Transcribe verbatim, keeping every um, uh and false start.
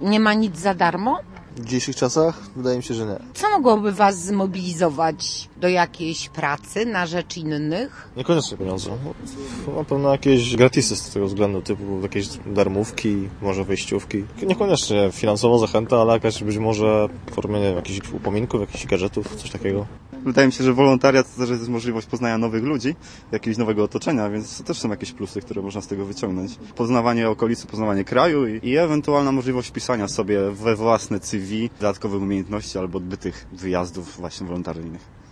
Nie ma nic za darmo? W dzisiejszych czasach wydaje mi się, że nie. Co mogłoby was zmobilizować do jakiejś pracy na rzecz innych? Niekoniecznie pieniądze. Na pewno jakieś gratisy z tego względu, typu jakieś darmówki, może wejściówki. Niekoniecznie finansowa zachęta, ale jakaś być może w formie, nie wiem, jakichś upominków, jakichś gadżetów, coś takiego. Wydaje mi się, że wolontariat to też jest możliwość poznania nowych ludzi, jakiegoś nowego otoczenia, więc to też są jakieś plusy, które można z tego wyciągnąć. Poznawanie okolicy, poznawanie kraju i, i ewentualna możliwość wpisania sobie we własne C V dodatkowych umiejętności albo odbytych wyjazdów właśnie wolontaryjnych.